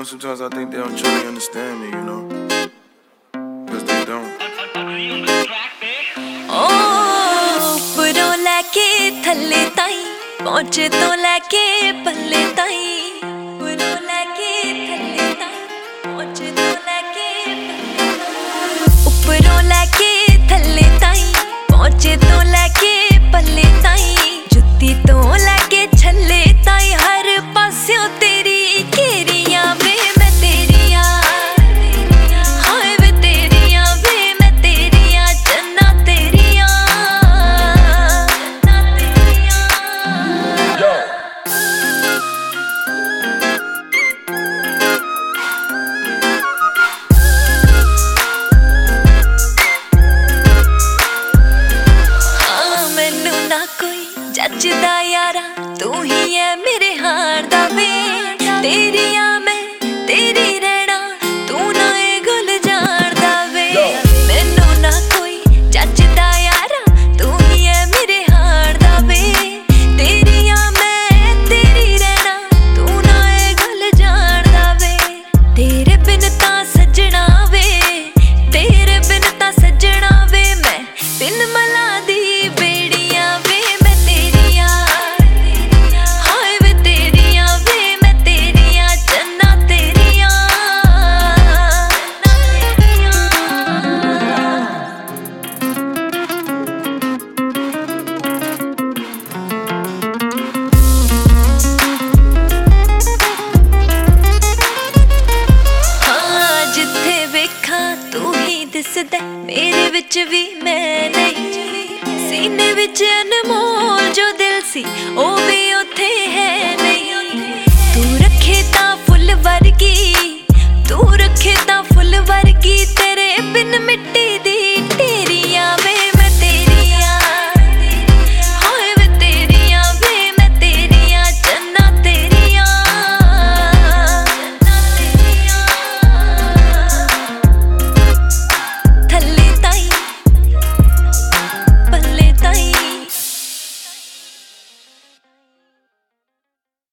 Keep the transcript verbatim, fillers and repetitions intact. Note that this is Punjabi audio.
know, sometimes I think they don't truly understand me, you know, because they don't. Oh, ਉੱਪਰੋਂ ਲੈ ਕੇ ਥੱਲੇ ਤਾਈਂ ਪਹੁੰਚੇ ਤੋਂ ਲੈ ਕੇ ਪੱਲੇ ਤਾਈਂ ਉੱਪਰੋਂ ਲੈ ਕੇ ਥੱਲੇ ਤਾਈਂ ਪਹੁੰਚੇ ਤੋਂ ਲੈ ਕੇ ਉੱਪਰੋਂ ਲੈ ਕੇ ਥੱਲੇ ਤਾਈਂ ਪਹੁੰਚੇ ਤੋਂ ਲੈ ਕੇ ਪੱਲੇ ਤਾਈਂ ਜੁੱਤੀ ਤੋਂ ਲੈ ਕੇ ਛੱਲੇ ਤਾਈਂ ਹਰ ਪਾਸਿਓਂ ਤੇਰੀ ਘੇਰੀਆਂ ਵੇ ਮੈਂ ਤੇਰੀਆਂ ਹਾਏ ਵੇ ਤੇਰੀਆਂ ਵੇ ਮੈਂ ਤੇਰੀਆਂ ਜੰਨਾਂ ਤੇਰੀਆਂ ਜੰਨਾਂ ਤੇਰੀਆਂ ਹਾਂ ਮੈਨੂੰ ਨਾ ਕੋਈ ਜੱਜਦਾ ਯਾਰਾ ਤੂੰ ਹੀ ਐ ਮੇਰੇ ਹਾਰ ਦਾ ਵੇ ਤੇਰੀਆਂ ਮੈਂ ਤੇਰੀ ਰਹਿਣਾ ਤੂੰ ਨਾ ਇਹ ਗੱਲ ਜਾਣਦਾ ਵੇ ਮੈਨੂੰ ਨਾ ਕੋਈ ਜੱਜਦਾ ਯਾਰਾ ਤੂੰ ਹੀ ਐ ਮੇਰੇ ਹਾਰ ਦਾ ਵੇ ਤੇਰੀਆਂ ਮੈਂ ਤੇਰੀ ਰਹਿਣਾ ਤੂੰ ਨਾ ਇਹ ਗੱਲ ਜਾਣਦਾ ਵੇ ਤੇਰੇ ਬਿਨ ਤਾਂ ਸੱਜਣਾ ਵੇ ਤੇਰੇ ਬਿਨ ਤਾਂ ਸੱਜਣਾ ਵੇ ਮੈਂ ਬਿਨ ਮਲਾ ਦੀ ਬੇੜੀਆਂ ਵੇ ਮੈਂ ਤੇਰੀਆਂ ਹਾਏ ਵੇ ਤੇਰੀਆਂ ਵੇ ਮੈਂ ਤੇਰੀਆਂ ਜੰਨਾਂ ਤੇਰੀਆਂ ਹਾਂ ਜਿੱਥੇ ਵੇਖਾਂ ਤੂੰ ਹੀ ਦਿਸਦਾ ਮੇਰੇ ਵਿੱਚ ਵੀ ਮੈਂ ਨਹੀਂ ਸੀਨੇ ਵਿੱਚ ਅਨਮੋਲ ਜੋ ਦਿਲ ਸੀ ਉਹ ਵੀ